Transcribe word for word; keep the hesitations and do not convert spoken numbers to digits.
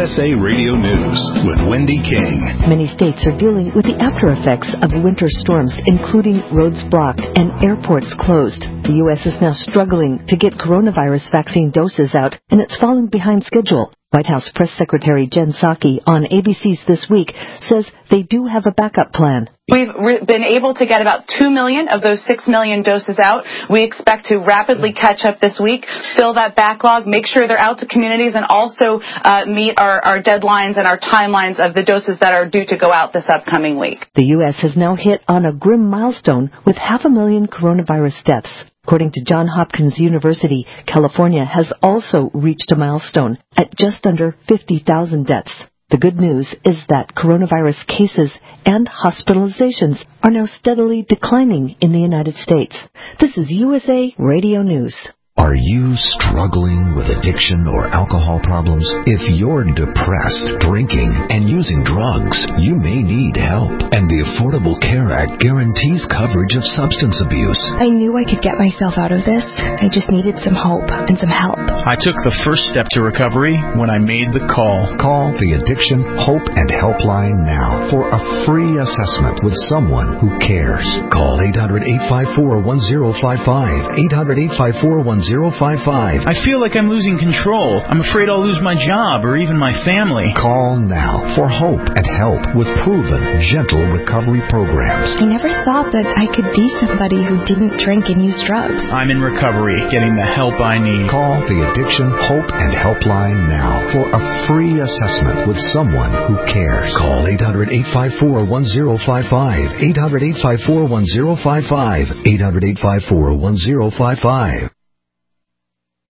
S A Radio News with Wendy King. Many states are dealing with the after effects of winter storms, including roads blocked and airports closed. The U S is now struggling to get coronavirus vaccine doses out, and it's falling behind schedule. White House Press Secretary Jen Psaki on A B C's This Week says they do have a backup plan. We've re- been able to get about two million of those six million doses out. We expect to rapidly catch up this week, fill that backlog, make sure they're out to communities, and also uh, meet our, our deadlines and our timelines of the doses that are due to go out this upcoming week. The U S has now hit on a grim milestone with half a million coronavirus deaths. According to Johns Hopkins University, California has also reached a milestone at just under fifty thousand deaths. The good news is that coronavirus cases and hospitalizations are now steadily declining in the United States. This is U S A Radio News. Are you struggling with addiction or alcohol problems? If you're depressed, drinking, and using drugs, you may need help. And the Affordable Care Act guarantees coverage of substance abuse. I knew I could get myself out of this. I just needed some hope and some help. I took the first step to recovery when I made the call. Call the Addiction, Hope, and Helpline now for a free assessment with someone who cares. Call eight hundred, eight five four, one zero five five, eight hundred, eight five four, one zero five five. I feel like I'm losing control. I'm afraid I'll lose my job or even my family. Call now for hope and help with proven, gentle recovery programs. I never thought that I could be somebody who didn't drink and use drugs. I'm in recovery, getting the help I need. Call the Addiction, Hope, and Helpline now for a free assessment with someone who cares. Call eight hundred, eight five four, one zero five five, eight hundred, eight five four, one zero five five, eight hundred, eight five four, one zero five five.